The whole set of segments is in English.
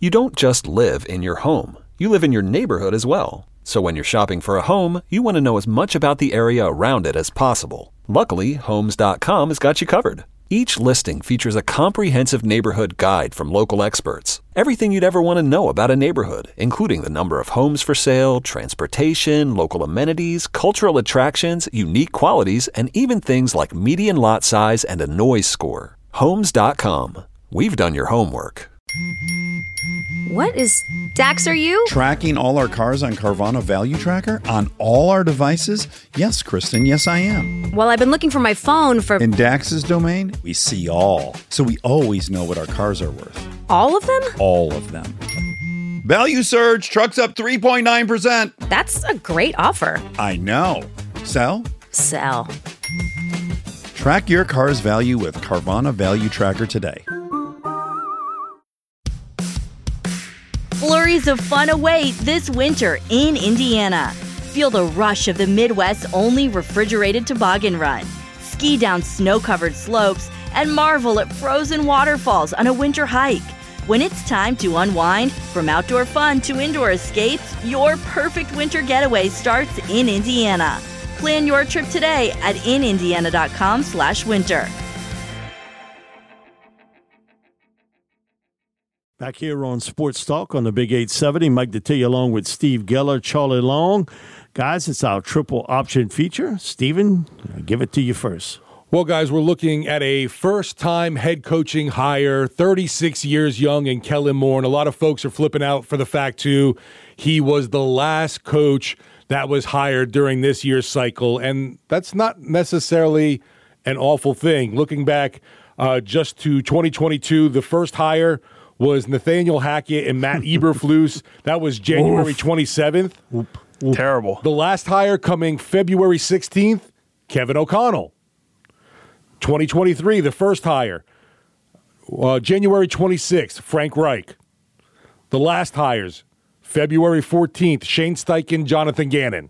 You don't just live in your home. You live in your neighborhood as well. So when you're shopping for a home, you want to know as much about the area around it as possible. Luckily, Homes.com has got you covered. Each listing features a comprehensive neighborhood guide from local experts. Everything you'd ever want to know about a neighborhood, including the number of homes for sale, transportation, local amenities, cultural attractions, unique qualities, and even things like median lot size and a noise score. Homes.com. We've done your homework. What is... Dax, are you? Tracking all our cars on Carvana Value Tracker on all our devices? Yes, Kristen, yes I am. Well, I've been looking for my phone for... In Dax's domain, we see all. So we always know what our cars are worth. All of them? All of them. Value surge, trucks up 3.9%. That's a great offer. I know. Sell? Sell. Track your car's value with Carvana Value Tracker today. Flurries of fun await this winter in Indiana. Feel the rush of the Midwest's only refrigerated toboggan run. Ski down snow-covered slopes and marvel at frozen waterfalls on a winter hike. When it's time to unwind, from outdoor fun to indoor escapes, your perfect winter getaway starts in Indiana. Plan your trip today at inindiana.com/winter. Back here on Sports Talk on the Big 870, Mike Detillier along with Steve Geller, Charlie Long. Guys, it's our triple option feature. Steven, I give it to you first. Well, guys, we're looking at a first-time head coaching hire, 36 years young, in Kellen Moore. And a lot of folks are flipping out for the fact, too, he was the last coach that was hired during this year's cycle. And that's not necessarily an awful thing. Looking back just to 2022, the first hire was Nathaniel Hackett and Matt Eberflus. That was January 27th. Terrible. The last hire coming February 16th, Kevin O'Connell. 2023, the first hire, January 26th, Frank Reich. The last hires, February 14th, Shane Steichen, Jonathan Gannon.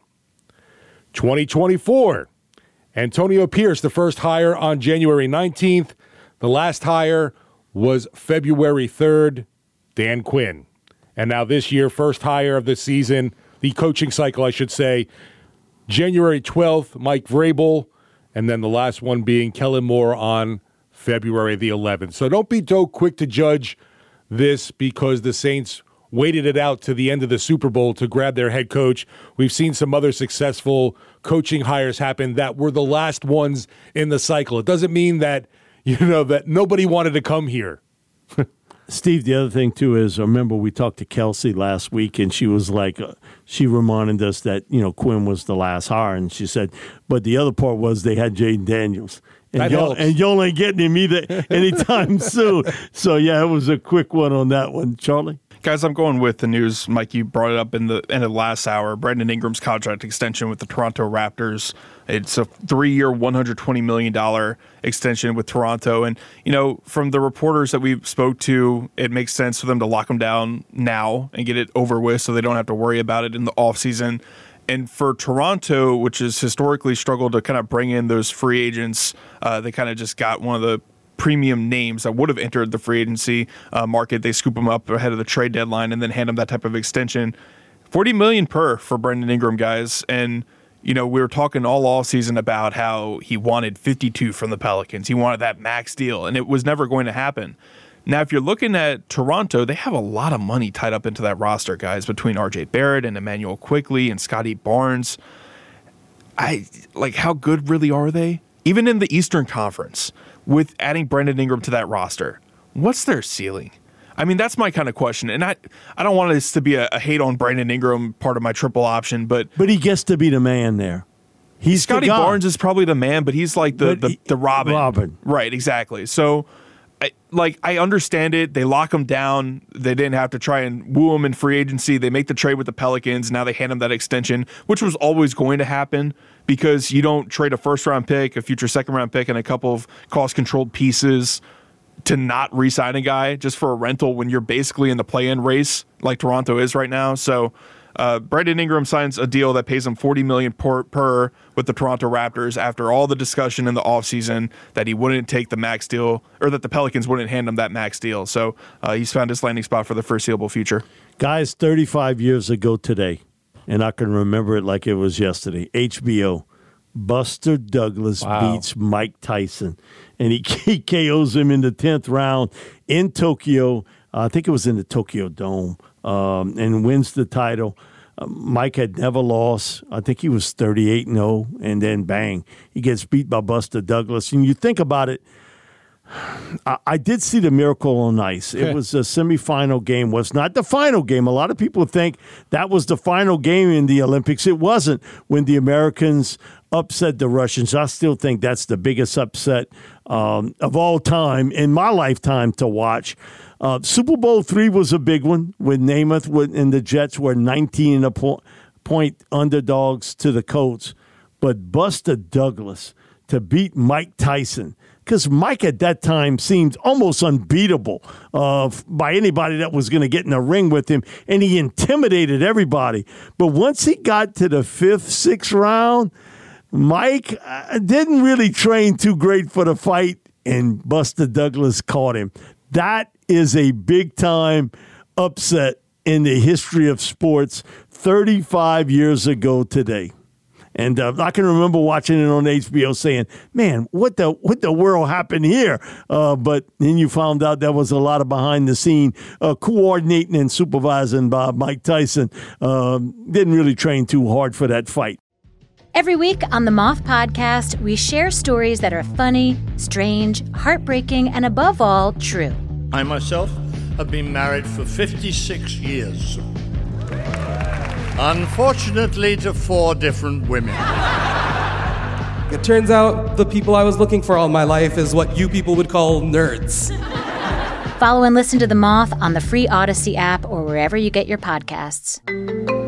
2024, Antonio Pierce, the first hire on January 19th. The last hire was February 3rd, Dan Quinn. And now this year, first hire of the season, the coaching cycle, I should say, January 12th, Mike Vrabel, and then the last one being Kellen Moore on February the 11th. So don't be so quick to judge this because the Saints waited it out to the end of the Super Bowl to grab their head coach. We've seen some other successful coaching hires happen that were the last ones in the cycle. It doesn't mean that that nobody wanted to come here. Steve, the other thing, too, is remember we talked to Kelsey last week, and she was like, she reminded us that, Quinn was the last hire, and she said, but the other part was they had Jaden Daniels. And y'all ain't getting him either anytime soon. So, yeah, it was a quick one on that one. Charlie? Guys, I'm going with the news. Mike, you brought it up in the end of the last hour. Brandon Ingram's contract extension with the Toronto Raptors. It's a 3-year, $120 million extension with Toronto. And, from the reporters that we spoke to, it makes sense for them to lock him down now and get it over with so they don't have to worry about it in the offseason. And for Toronto, which has historically struggled to kind of bring in those free agents, they kind of just got one of the premium names that would have entered the free agency market. They scoop them up ahead of the trade deadline and then hand them that type of extension. $40 million per for Brandon Ingram, guys. And, we were talking all offseason about how he wanted 52 from the Pelicans. He wanted that max deal, and it was never going to happen. Now, if you're looking at Toronto, they have a lot of money tied up into that roster, guys, between RJ Barrett and Emmanuel Quickley and Scotty Barnes. How good really are they? Even in the Eastern Conference, with adding Brandon Ingram to that roster, what's their ceiling? I mean, that's my kind of question. And I don't want this to be a hate on Brandon Ingram part of my triple option, but he gets to be the man there. Scotty Barnes is probably the man, but he's like the Robin. Robin. Right, exactly. So, I understand it. They lock him down. They didn't have to try and woo him in free agency. They make the trade with the Pelicans. Now they hand him that extension, which was always going to happen because you don't trade a first-round pick, a future second-round pick, and a couple of cost-controlled pieces to not re-sign a guy just for a rental when you're basically in the play-in race like Toronto is right now. So Brandon Ingram signs a deal that pays him $40 million per with the Toronto Raptors after all the discussion in the offseason that he wouldn't take the max deal, or that the Pelicans wouldn't hand him that max deal. So he's found his landing spot for the foreseeable future. Guys, 35 years ago today, and I can remember it like it was yesterday, HBO, Buster Douglas beats Mike Tyson, and he KOs him in the 10th round in Tokyo. I think it was in the Tokyo Dome, and wins the title. Mike had never lost. I think he was 38-0, and then bang, he gets beat by Buster Douglas. And you think about it, I did see the Miracle on Ice. It was a semifinal game. Was not the final game. A lot of people think that was the final game in the Olympics. It wasn't when the Americans upset the Russians. I still think that's the biggest upset of all time in my lifetime to watch. Super Bowl III was a big one with Namath and the Jets were 19-point underdogs to the Colts. But Buster Douglas to beat Mike Tyson, because Mike at that time seemed almost unbeatable by anybody that was going to get in the ring with him, and he intimidated everybody. But once he got to the 5th, 6th round, Mike didn't really train too great for the fight, and Buster Douglas caught him. That is a big-time upset in the history of sports 35 years ago today. And I can remember watching it on HBO saying, man, what the world happened here? But then you found out there was a lot of behind-the-scene coordinating and supervising by Mike Tyson. Didn't really train too hard for that fight. Every week on the Moth Podcast, we share stories that are funny, strange, heartbreaking, and above all, true. I myself have been married for 56 years. Unfortunately, to 4 different women. It turns out the people I was looking for all my life is what you people would call nerds. Follow and listen to The Moth on the free Odyssey app or wherever you get your podcasts.